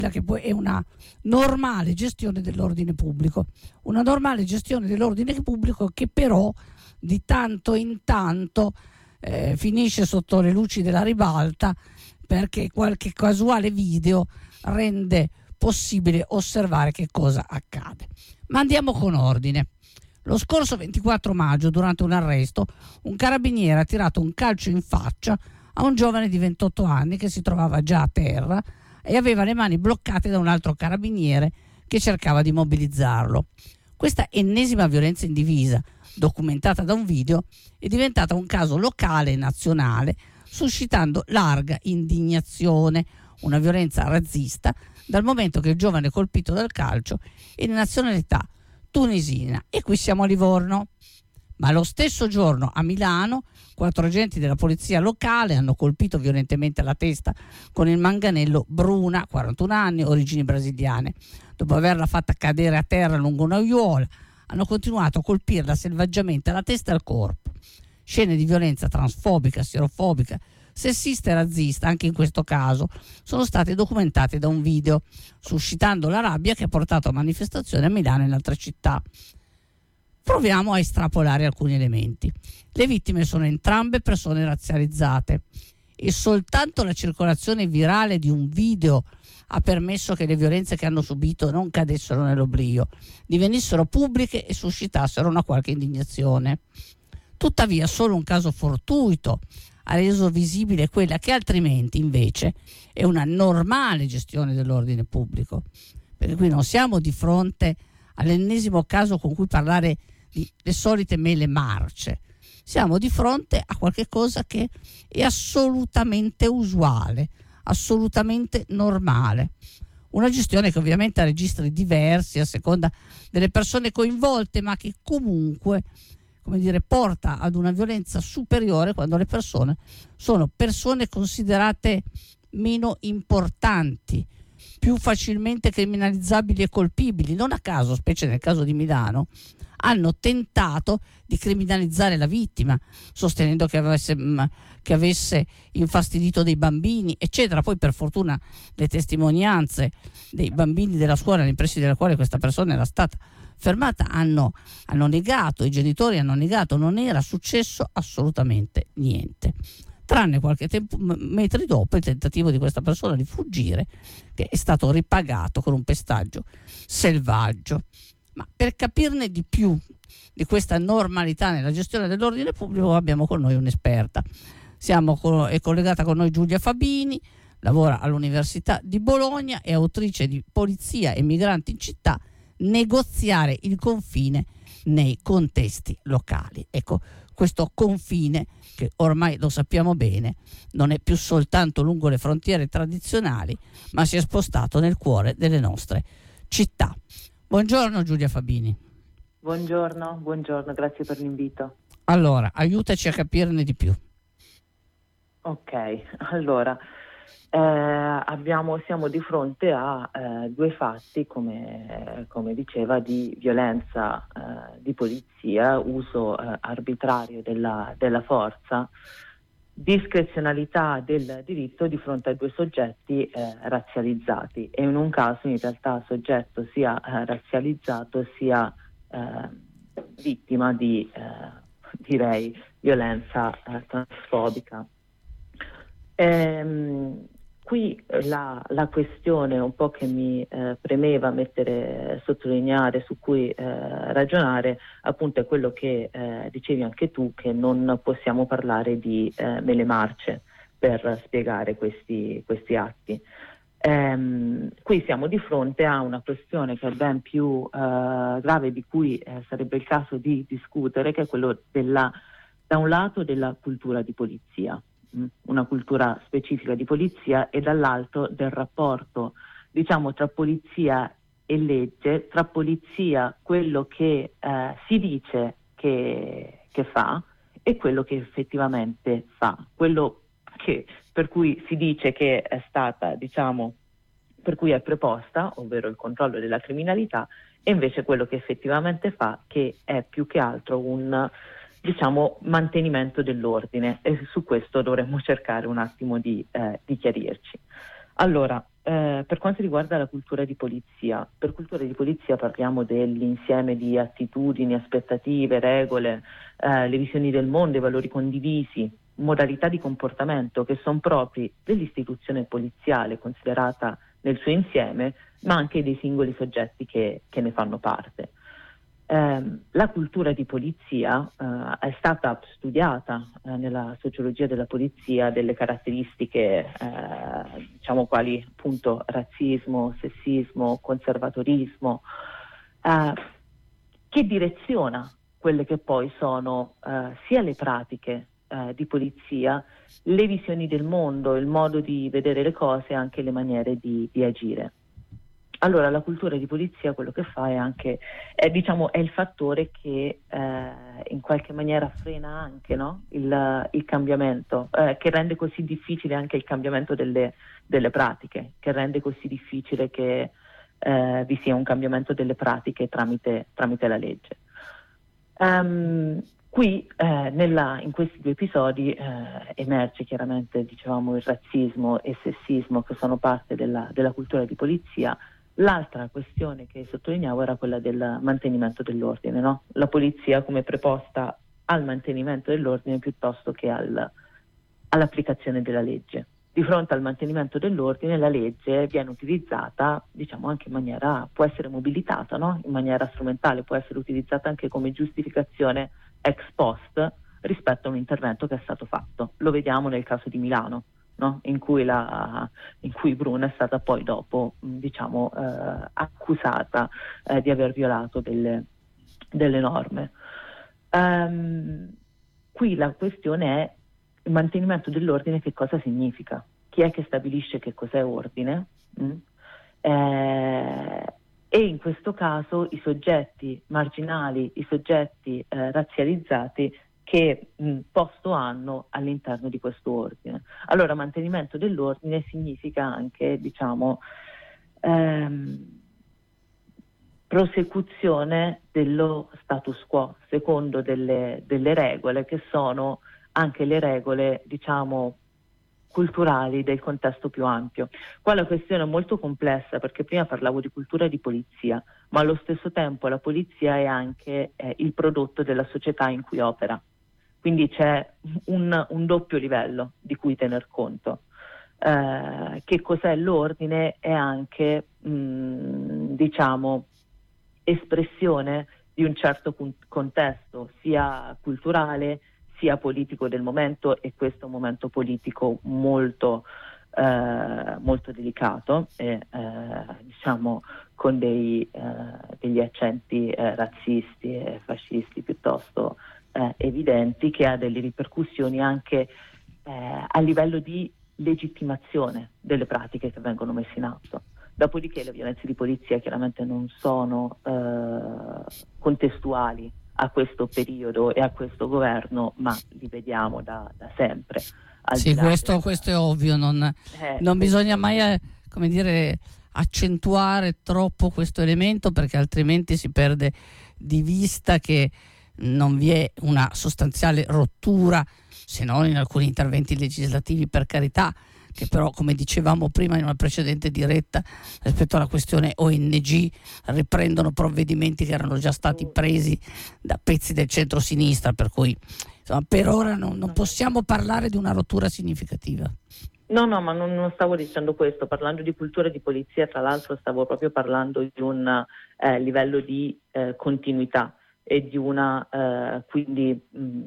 che poi è una normale gestione dell'ordine pubblico. Una normale gestione dell'ordine pubblico che però di tanto in tanto finisce sotto le luci della ribalta, perché qualche casuale video rende possibile osservare che cosa accade. Ma andiamo con ordine. Lo scorso 24 maggio, durante un arresto, un carabiniere ha tirato un calcio in faccia a un giovane di 28 anni che si trovava già a terra e aveva le mani bloccate da un altro carabiniere che cercava di mobilizzarlo. Questa ennesima violenza indivisa, documentata da un video, è diventata un caso locale e nazionale, suscitando larga indignazione, una violenza razzista, dal momento che il giovane colpito dal calcio è di nazionalità tunisina. E qui siamo a Livorno. Ma lo stesso giorno a Milano 4 agenti della polizia locale hanno colpito violentemente la testa con il manganello Bruna, 41 anni, origini brasiliane. Dopo averla fatta cadere a terra lungo una aiuola, hanno continuato a colpirla selvaggiamente alla testa e al corpo. Scene di violenza transfobica, xenofobica, sessista e razzista, anche in questo caso, sono state documentate da un video, suscitando la rabbia che ha portato a manifestazioni a Milano e in altre città. Proviamo a estrapolare alcuni elementi. Le vittime sono entrambe persone razzializzate e soltanto la circolazione virale di un video ha permesso che le violenze che hanno subito non cadessero nell'oblio, divenissero pubbliche e suscitassero una qualche indignazione. Tuttavia solo un caso fortuito ha reso visibile quella che altrimenti invece è una normale gestione dell'ordine pubblico, perché qui non siamo di fronte all'ennesimo caso con cui parlare di le solite mele marce. Siamo di fronte a qualche cosa che è assolutamente usuale, assolutamente normale. Una gestione che ovviamente ha registri diversi a seconda delle persone coinvolte, ma che comunque, come dire, porta ad una violenza superiore quando le persone sono persone considerate meno importanti, più facilmente criminalizzabili e colpibili. Non a caso, specie nel caso di Milano, hanno tentato di criminalizzare la vittima, sostenendo che avesse infastidito dei bambini, eccetera. Poi per fortuna le testimonianze dei bambini della scuola, nei pressi della quale questa persona era stata fermata, hanno negato, i genitori hanno negato, non era successo assolutamente niente, tranne qualche metri dopo il tentativo di questa persona di fuggire, che è stato ripagato con un pestaggio selvaggio. Ma per capirne di più di questa normalità nella gestione dell'ordine pubblico abbiamo con noi un'esperta. È collegata con noi Giulia Fabini, lavora all'Università di Bologna, è autrice di Polizia e migranti in città, negoziare il confine nei contesti locali. Ecco, questo confine che ormai lo sappiamo bene non è più soltanto lungo le frontiere tradizionali, ma si è spostato nel cuore delle nostre città. Buongiorno Giulia Fabini. Buongiorno, grazie per l'invito. Allora, aiutaci a capirne di più. Ok, allora siamo di fronte a due fatti, come diceva, di violenza di polizia, uso arbitrario della forza, discrezionalità del diritto di fronte a due soggetti razzializzati, e in un caso in realtà soggetto sia razzializzato sia vittima di direi violenza transfobica. Qui la questione un po' che mi premeva sottolineare, su cui ragionare, appunto, è quello che dicevi anche tu, che non possiamo parlare di mele marce per spiegare questi atti. Qui siamo di fronte a una questione che è ben più grave, di cui sarebbe il caso di discutere, che è quello da un lato della cultura di polizia, una cultura specifica di polizia, e dall'altro del rapporto, diciamo, tra polizia e legge, tra polizia, quello che si dice che fa, e quello che effettivamente fa, quello per cui si dice che è stata, diciamo, per cui è preposta, ovvero il controllo della criminalità, e invece quello che effettivamente fa, che è più che altro un, diciamo, mantenimento dell'ordine, e su questo dovremmo cercare un attimo di chiarirci. Allora, per quanto riguarda la cultura di polizia, per cultura di polizia parliamo dell'insieme di attitudini, aspettative, regole, le visioni del mondo, i valori condivisi, modalità di comportamento che sono propri dell'istituzione poliziale considerata nel suo insieme, ma anche dei singoli soggetti che ne fanno parte. La cultura di polizia è stata studiata nella sociologia della polizia, delle caratteristiche diciamo quali appunto razzismo, sessismo, conservatorismo, che direziona quelle che poi sono sia le pratiche di polizia, le visioni del mondo, il modo di vedere le cose, anche le maniere di agire. Allora, la cultura di polizia quello che fa è anche, è il fattore che in qualche maniera frena anche, no? il cambiamento, che rende così difficile anche il cambiamento delle pratiche, che rende così difficile che vi sia un cambiamento delle pratiche tramite la legge. Qui in questi due episodi emerge chiaramente, dicevamo, il razzismo e il sessismo che sono parte della cultura di polizia. L'altra questione che sottolineavo era quella del mantenimento dell'ordine, no? La polizia come preposta al mantenimento dell'ordine piuttosto che all'applicazione della legge. Di fronte al mantenimento dell'ordine la legge viene utilizzata, diciamo, anche in maniera, può essere mobilitata, no? In maniera strumentale, può essere utilizzata anche come giustificazione ex post rispetto a un intervento che è stato fatto. Lo vediamo nel caso di Milano, no? in cui Bruna è stata poi dopo accusata di aver violato delle norme. Qui la questione è il mantenimento dell'ordine. Che cosa significa? Chi è che stabilisce che cos'è ordine? E in questo caso i soggetti marginali, i soggetti razzializzati che posto hanno all'interno di questo ordine. Allora, mantenimento dell'ordine significa anche, prosecuzione dello status quo, secondo delle regole che sono anche le regole, culturali del contesto più ampio. Qua la questione è molto complessa, perché prima parlavo di cultura di polizia, ma allo stesso tempo la polizia è anche il prodotto della società in cui opera. Quindi c'è un doppio livello di cui tener conto. Che cos'è l'ordine è anche, espressione di un certo contesto, sia culturale sia politico del momento, e questo è un momento politico molto delicato e con degli accenti razzisti e fascisti piuttosto evidenti, che ha delle ripercussioni anche a livello di legittimazione delle pratiche che vengono messe in atto. Dopodiché le violenze di polizia chiaramente non sono contestuali a questo periodo e a questo governo, ma li vediamo da sempre. Sì, questo è ovvio, non bisogna mai accentuare troppo questo elemento, perché altrimenti si perde di vista che non vi è una sostanziale rottura, se non in alcuni interventi legislativi, per carità, che però, come dicevamo prima in una precedente diretta, rispetto alla questione ONG riprendono provvedimenti che erano già stati presi da pezzi del centro-sinistra, per cui insomma, per ora non possiamo parlare di una rottura significativa. No, ma non stavo dicendo questo. Parlando di cultura di polizia, tra l'altro, stavo proprio parlando di un livello di continuità e di una, quindi,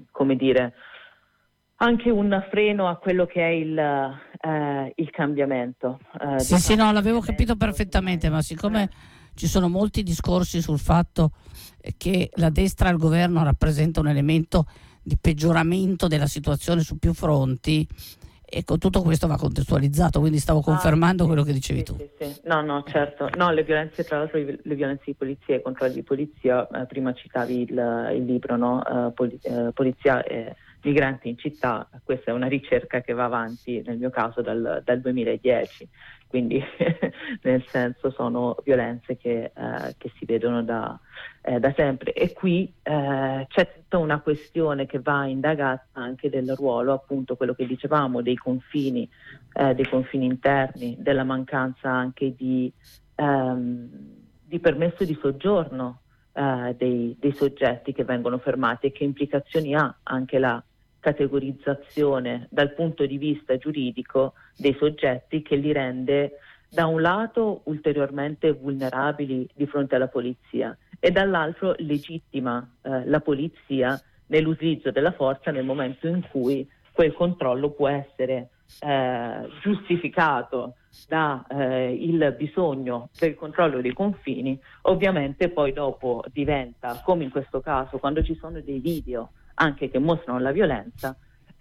anche un freno a quello che è il cambiamento. Sì, l'avevo capito perfettamente, ma siccome ci sono molti discorsi sul fatto che la destra al governo rappresenta un elemento di peggioramento della situazione su più fronti, ecco, tutto questo va contestualizzato, quindi stavo confermando quello che dicevi tu. Sì. No, certo. No, le violenze, tra l'altro, le violenze di polizia e i controlli di polizia, prima citavi il libro, no? Polizia e migranti in città. Questa è una ricerca che va avanti, nel mio caso, dal 2010. quindi nel senso sono violenze che si vedono da sempre. E qui c'è tutta una questione che va indagata anche del ruolo, appunto quello che dicevamo, dei confini interni, della mancanza anche di permesso di soggiorno dei soggetti che vengono fermati, e che implicazioni ha anche la categorizzazione dal punto di vista giuridico dei soggetti, che li rende da un lato ulteriormente vulnerabili di fronte alla polizia e dall'altro legittima la polizia nell'utilizzo della forza nel momento in cui quel controllo può essere giustificato da il bisogno del controllo dei confini. Ovviamente poi dopo diventa, come in questo caso, quando ci sono dei video anche che mostrano la violenza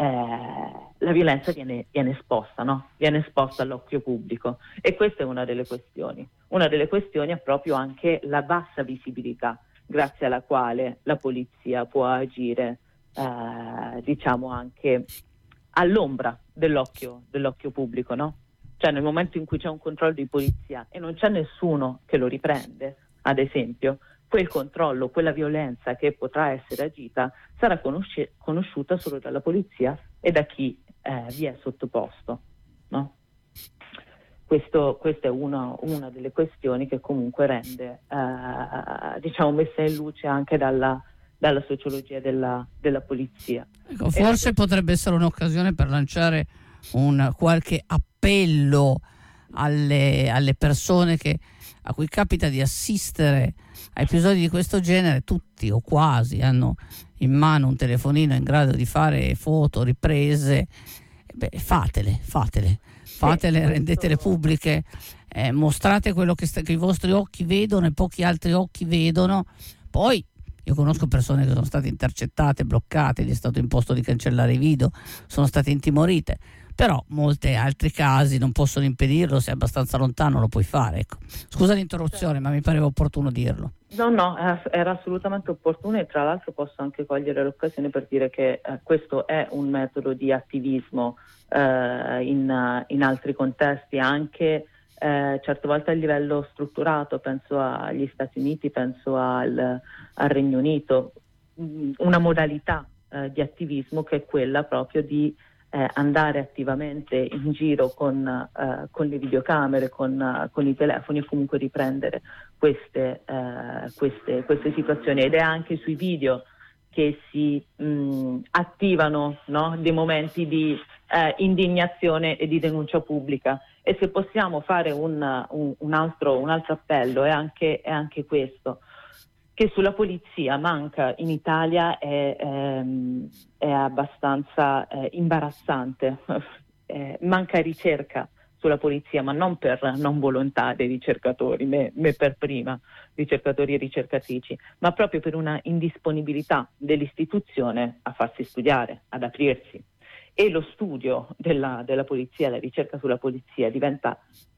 viene esposta, no? Viene esposta all'occhio pubblico, e questa è una delle questioni. Una delle questioni è proprio anche la bassa visibilità grazie alla quale la polizia può agire diciamo anche all'ombra dell'occhio pubblico, no? Cioè nel momento in cui c'è un controllo di polizia e non c'è nessuno che lo riprende, ad esempio, quel controllo, quella violenza che potrà essere agita sarà conosciuta solo dalla polizia e da chi vi è sottoposto, no? Questa è una delle questioni che comunque rende diciamo messa in luce anche dalla sociologia della polizia. Ecco, forse potrebbe essere un'occasione per lanciare qualche appello alle persone a cui capita di assistere a episodi di questo genere. Tutti o quasi hanno in mano un telefonino in grado di fare foto, riprese. Fatele, rendetele pubbliche, mostrate quello che i vostri occhi vedono e pochi altri occhi vedono. Poi io conosco persone che sono state intercettate, bloccate, gli è stato imposto di cancellare i video, sono state intimorite, però molti altri casi non possono impedirlo, se è abbastanza lontano lo puoi fare, ecco. Scusa l'interruzione, ma mi pareva opportuno dirlo. No, era assolutamente opportuno, e tra l'altro posso anche cogliere l'occasione per dire che questo è un metodo di attivismo in altri contesti, anche certe volte a livello strutturato. Penso agli Stati Uniti, penso al Regno Unito, una modalità di attivismo che è quella proprio di andare attivamente in giro con le videocamere, con i telefoni, e comunque riprendere queste situazioni. Ed è anche sui video che si attivano, no? Dei momenti di indignazione e di denuncia pubblica. E se possiamo fare un altro appello è anche questo, che sulla polizia manca in Italia è abbastanza imbarazzante. Manca ricerca sulla polizia, ma non per non volontà dei ricercatori, me per prima, ricercatori e ricercatrici, ma proprio per una indisponibilità dell'istituzione a farsi studiare, ad aprirsi. E lo studio della polizia, la ricerca sulla polizia diventa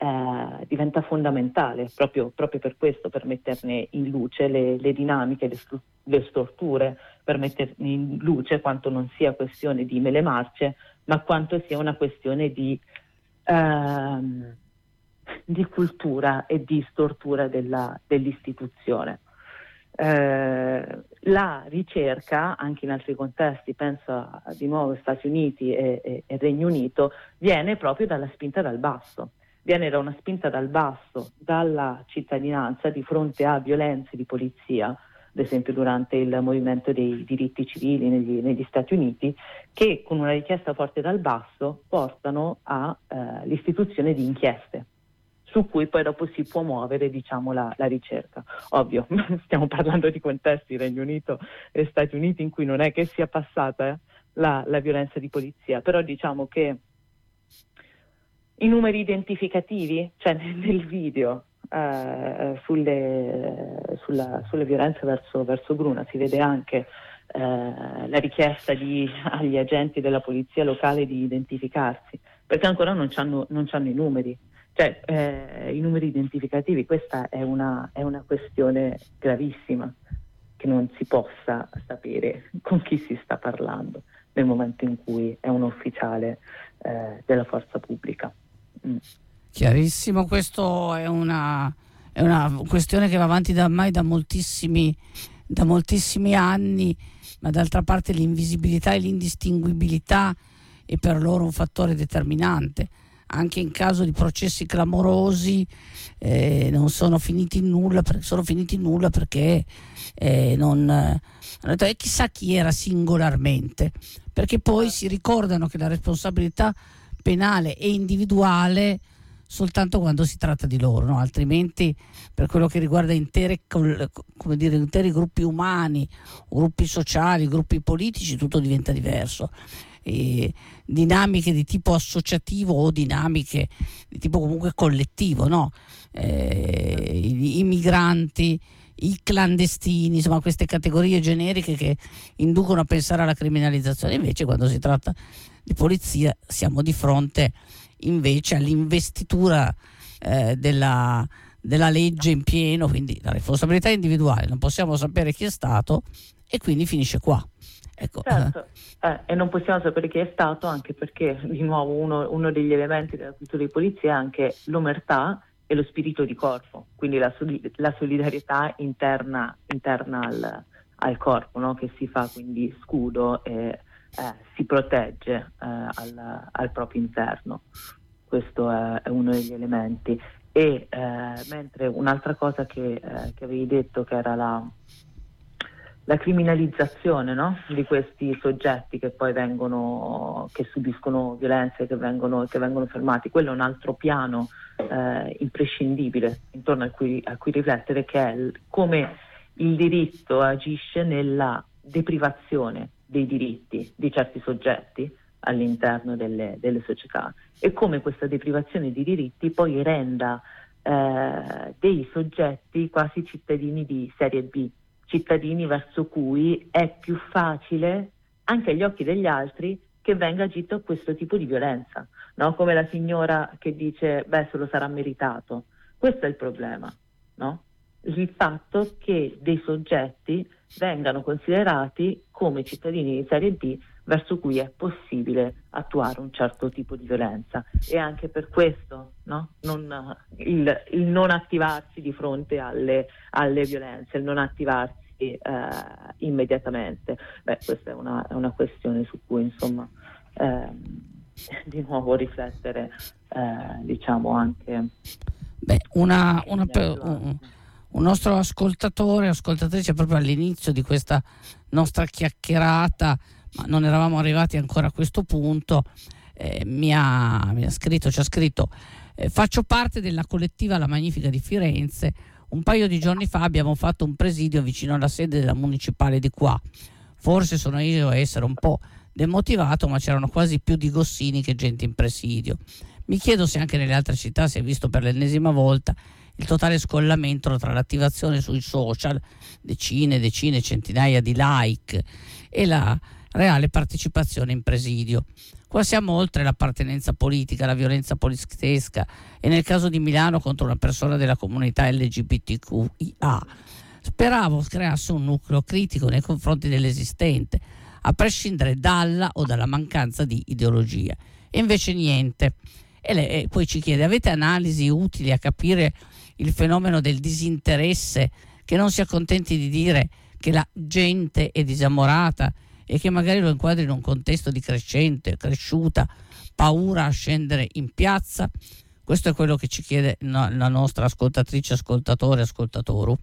fondamentale proprio per questo, per metterne in luce le dinamiche, le storture, per metterne in luce quanto non sia questione di mele marce, ma quanto sia una questione di cultura e di stortura dell'istituzione. La ricerca, anche in altri contesti, penso di nuovo Stati Uniti e Regno Unito, viene proprio dalla spinta dal basso, viene da una spinta dal basso, dalla cittadinanza di fronte a violenze di polizia, ad esempio durante il movimento dei diritti civili negli Stati Uniti, che con una richiesta forte dal basso portano all'istituzione di inchieste, su cui poi dopo si può muovere, diciamo, la ricerca. Ovvio, stiamo parlando di contesti Regno Unito e Stati Uniti in cui non è che sia passata la violenza di polizia, però diciamo che i numeri identificativi, cioè nel video sulle violenze verso Bruna si vede anche la richiesta agli agenti della polizia locale di identificarsi, perché ancora non c'hanno i numeri. Cioè i numeri identificativi, questa è una questione gravissima, che non si possa sapere con chi si sta parlando nel momento in cui è un ufficiale della forza pubblica. Chiarissimo, questo è una questione che va avanti da moltissimi anni, ma d'altra parte l'invisibilità e l'indistinguibilità è per loro un fattore determinante. Anche in caso di processi clamorosi non sono finiti in nulla, perché non e chissà chi era singolarmente, perché poi si ricordano che la responsabilità penale è individuale soltanto quando si tratta di loro, no? Altrimenti, per quello che riguarda interi gruppi umani, gruppi sociali, gruppi politici, tutto diventa diverso. Dinamiche di tipo associativo o dinamiche di tipo comunque collettivo, no? I migranti, i clandestini, insomma queste categorie generiche che inducono a pensare alla criminalizzazione. Invece quando si tratta di polizia siamo di fronte invece all'investitura della legge in pieno, quindi la responsabilità individuale, non possiamo sapere chi è stato e quindi finisce qua. Ecco. Certo, e non possiamo sapere chi è stato, anche perché di nuovo uno degli elementi della cultura di polizia è anche l'omertà e lo spirito di corpo, quindi la solidarietà interna al corpo, no? Che si fa quindi scudo e si protegge al proprio interno. Questo è uno degli elementi. E mentre un'altra cosa che avevi detto, che era la criminalizzazione, no? Di questi soggetti che poi che subiscono violenze, che vengono fermati, quello è un altro piano imprescindibile intorno a cui riflettere, che è come il diritto agisce nella deprivazione dei diritti di certi soggetti all'interno delle società, e come questa deprivazione di diritti poi renda dei soggetti quasi cittadini di serie B, cittadini verso cui è più facile, anche agli occhi degli altri, che venga agito questo tipo di violenza, no? Come la signora che dice se lo sarà meritato. Questo è il problema, no? Il fatto che dei soggetti vengano considerati come cittadini di serie B verso cui è possibile attuare un certo tipo di violenza, e anche per questo, no? Il non attivarsi di fronte alle violenze, il non attivarsi immediatamente. Questa è una questione su cui insomma di nuovo riflettere, diciamo anche. Un nostro ascoltatrice proprio all'inizio di questa nostra chiacchierata, ma non eravamo arrivati ancora a questo punto, ci ha scritto: faccio parte della collettiva La Magnifica di Firenze. Un paio di giorni fa abbiamo fatto un presidio vicino alla sede della municipale di qua. Forse sono io a essere un po' demotivato, ma c'erano quasi più di Gossini che gente in presidio. Mi chiedo se anche nelle altre città si è visto per l'ennesima volta il totale scollamento tra l'attivazione sui social, decine, centinaia di like, e la reale partecipazione in presidio. Qua siamo oltre l'appartenenza politica, la violenza poliziesca, e nel caso di Milano contro una persona della comunità LGBTQIA. Speravo creasse un nucleo critico nei confronti dell'esistente, a prescindere dalla o dalla mancanza di ideologia. E invece niente. E poi ci chiede: avete analisi utili a capire il fenomeno del disinteresse, che non si accontenti di dire che la gente è disamorata e che magari lo inquadri in un contesto di cresciuta paura a scendere in piazza? Questo è quello che ci chiede la nostra ascoltatrice, ascoltatoru.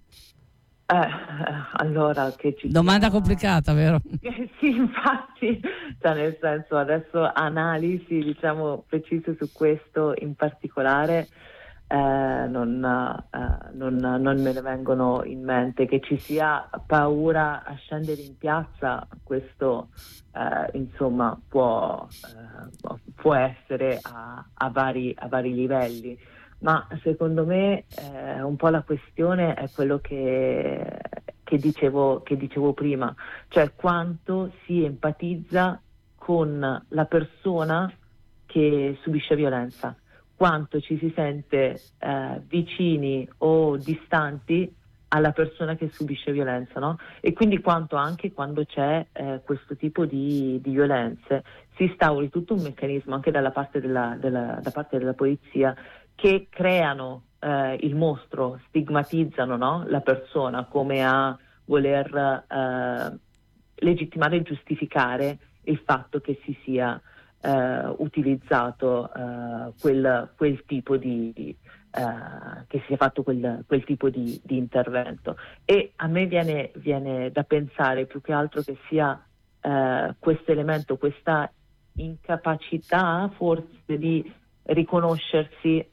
Allora, che ci domanda complicata, vero? Sì, infatti, nel senso, adesso analisi diciamo precise su questo in particolare non me ne vengono in mente. Che ci sia paura a scendere in piazza, questo insomma può essere a vari livelli. Ma secondo me un po' la questione è quello che dicevo prima, cioè quanto si empatizza con la persona che subisce violenza, quanto ci si sente vicini o distanti alla persona che subisce violenza, no? E quindi quanto anche quando c'è questo tipo di violenze si instauri tutto un meccanismo anche da parte della polizia che creano il mostro, stigmatizzano, no? La persona come a voler legittimare e giustificare il fatto che si sia utilizzato quel tipo di che sia fatto quel tipo di intervento. E a me viene da pensare più che altro che sia questo elemento, questa incapacità forse di riconoscersi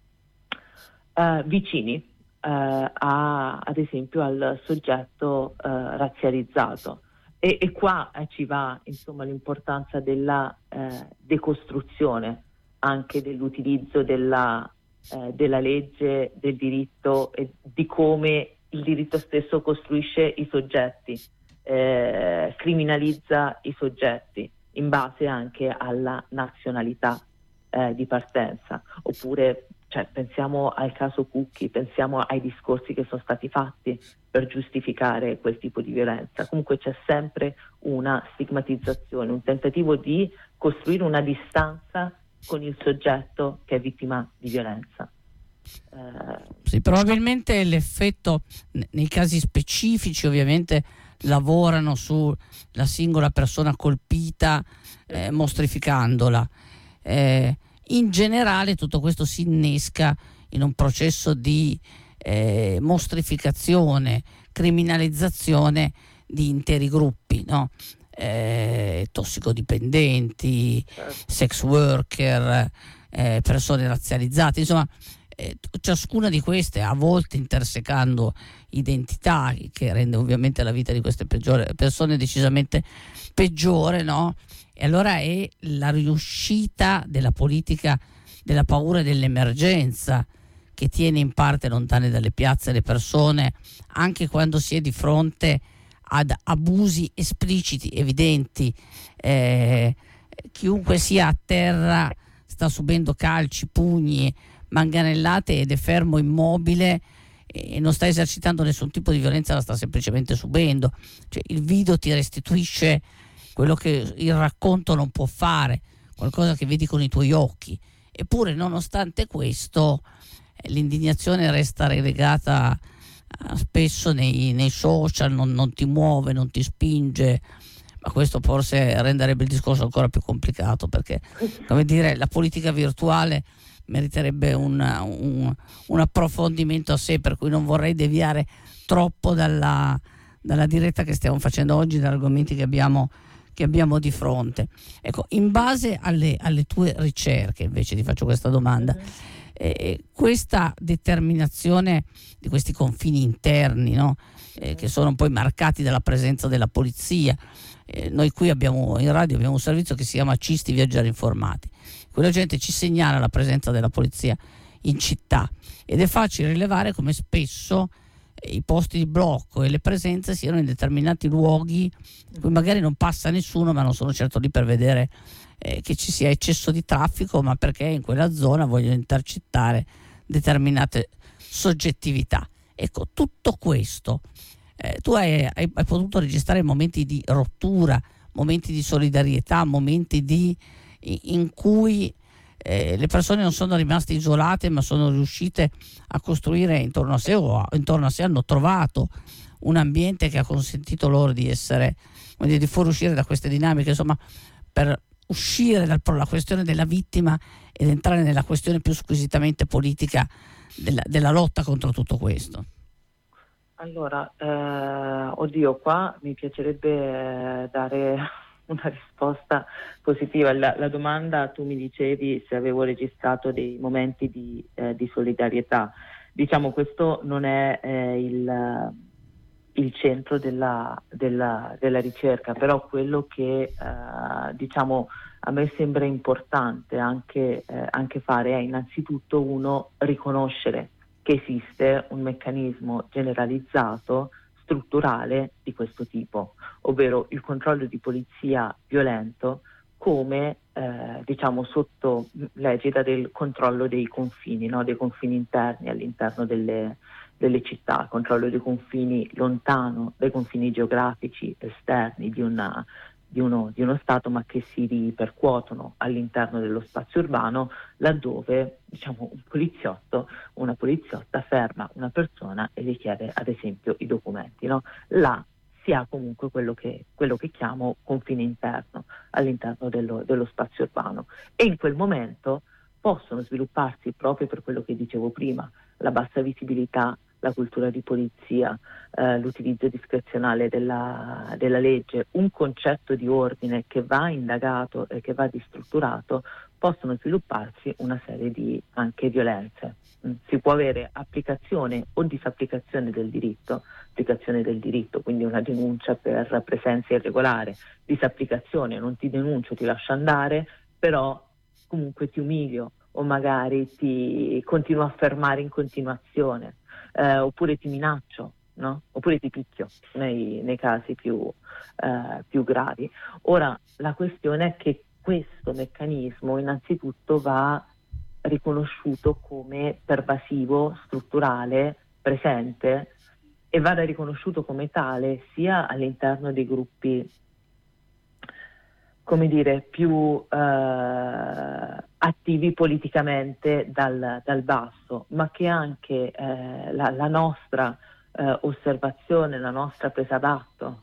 vicini ad esempio al soggetto razzializzato. E qua ci va insomma l'importanza della decostruzione anche dell'utilizzo della legge, del diritto e di come il diritto stesso costruisce i soggetti, criminalizza i soggetti in base anche alla nazionalità di partenza. Oppure pensiamo al caso Cucchi, pensiamo ai discorsi che sono stati fatti per giustificare quel tipo di violenza. Comunque c'è sempre una stigmatizzazione, un tentativo di costruire una distanza con il soggetto che è vittima di violenza. Sì, probabilmente l'effetto nei casi specifici ovviamente lavorano sulla singola persona colpita, mostrificandola. In generale tutto questo si innesca in un processo di mostrificazione, criminalizzazione di interi gruppi, no? Tossicodipendenti, sex worker, persone razzializzate, insomma ciascuna di queste, a volte intersecando identità, che rende ovviamente la vita di queste persone decisamente peggiore, no? E allora è la riuscita della politica della paura e dell'emergenza che tiene in parte lontane dalle piazze le persone, anche quando si è di fronte ad abusi espliciti, evidenti. Chiunque sia a terra sta subendo calci, pugni, manganellate ed è fermo immobile e non sta esercitando nessun tipo di violenza, la sta semplicemente subendo. Cioè, il video ti restituisce quello che il racconto non può fare, qualcosa che vedi con i tuoi occhi. Eppure, nonostante questo, l'indignazione resta relegata spesso nei social, non ti muove, non ti spinge. Ma questo forse renderebbe il discorso ancora più complicato, perché, come dire, la politica virtuale meriterebbe un approfondimento a sé, per cui non vorrei deviare troppo dalla diretta che stiamo facendo oggi, dagli argomenti che abbiamo di fronte. Ecco, in base alle tue ricerche, invece ti faccio questa domanda, questa determinazione di questi confini interni, no? Che sono poi marcati dalla presenza della polizia. Noi qui in radio abbiamo un servizio che si chiama Cisti Viaggiare Informati. Quella gente ci segnala la presenza della polizia in città ed è facile rilevare come spesso i posti di blocco e le presenze siano in determinati luoghi in cui magari non passa nessuno, ma non sono certo lì per vedere che ci sia eccesso di traffico, ma perché in quella zona vogliono intercettare determinate soggettività. Ecco, tutto questo tu hai potuto registrare momenti di rottura, momenti di solidarietà, momenti in cui le persone non sono rimaste isolate, ma sono riuscite a costruire intorno a sé, o intorno a sé hanno trovato un ambiente che ha consentito loro di essere, di fuoriuscire da queste dinamiche, insomma, per uscire dalla questione della vittima ed entrare nella questione più squisitamente politica della lotta contro tutto questo. Allora, qua mi piacerebbe dare una risposta positiva. La domanda, tu mi dicevi se avevo registrato dei momenti di solidarietà. Diciamo, questo non è il centro della ricerca, però quello che diciamo a me sembra importante anche fare è innanzitutto riconoscere che esiste un meccanismo generalizzato strutturale di questo tipo, ovvero il controllo di polizia violento come sotto l'egida del controllo dei confini, no? Dei confini interni all'interno delle controllo dei confini lontano dai confini geografici esterni di di uno Stato, ma che si ripercuotono all'interno dello spazio urbano, laddove diciamo un poliziotto, una poliziotta ferma una persona e gli chiede ad esempio i documenti, no? Là si ha comunque quello che chiamo confine interno all'interno dello spazio urbano, e in quel momento possono svilupparsi, proprio per quello che dicevo prima, la bassa visibilità, la cultura di polizia, l'utilizzo discrezionale della legge, un concetto di ordine che va indagato e che va distrutturato, possono svilupparsi una serie di anche violenze. Si può avere applicazione o disapplicazione del diritto, applicazione del diritto, quindi una denuncia per presenza irregolare, disapplicazione, non ti denuncio, ti lascio andare, però comunque ti umilio o magari ti continuo a fermare in continuazione. Oppure ti minaccio, no? Oppure ti picchio nei casi più gravi. Ora, la questione è che questo meccanismo innanzitutto va riconosciuto come pervasivo, strutturale, presente, e vada riconosciuto come tale sia all'interno dei gruppi, come dire, più attivi politicamente dal basso, ma che anche la nostra osservazione, la nostra presa d'atto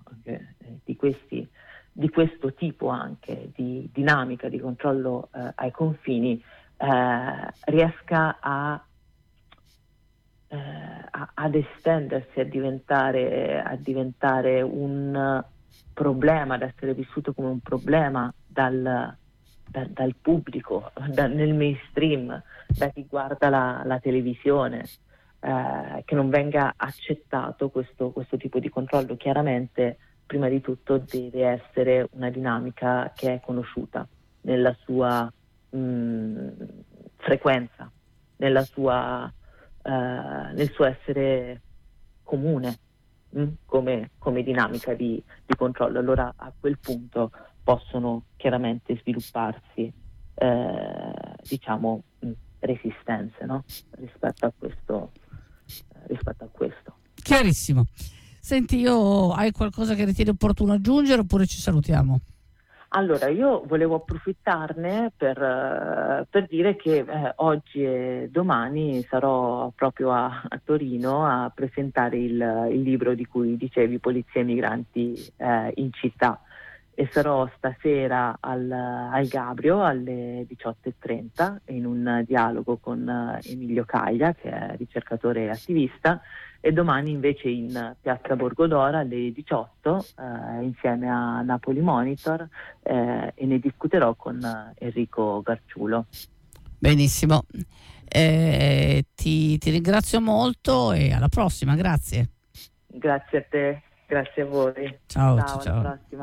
di questo tipo anche di dinamica di controllo ai confini riesca ad estendersi, a diventare un problema, ad essere vissuto come un problema dal pubblico, nel mainstream, da chi guarda la televisione, che non venga accettato questo tipo di controllo. Chiaramente, prima di tutto, deve essere una dinamica che è conosciuta nella sua frequenza, nel suo essere comune, come dinamica di controllo. Allora a quel punto possono chiaramente svilupparsi resistenze, no? rispetto a questo. Chiarissimo. Senti, hai qualcosa che ritieni opportuno aggiungere oppure ci salutiamo? Allora, io volevo approfittarne per dire che oggi e domani sarò proprio a Torino a presentare il libro di cui dicevi, Polizia e Migranti in città, e sarò stasera al Gabrio alle 18:30 in un dialogo con Emilio Caglia, che è ricercatore e attivista, e domani invece in piazza Borgodora alle 18 insieme a Napoli Monitor, e ne discuterò con Enrico Garciulo. Benissimo, ti ringrazio molto e alla prossima, grazie. Grazie a te, grazie a voi. Ciao. Alla prossima.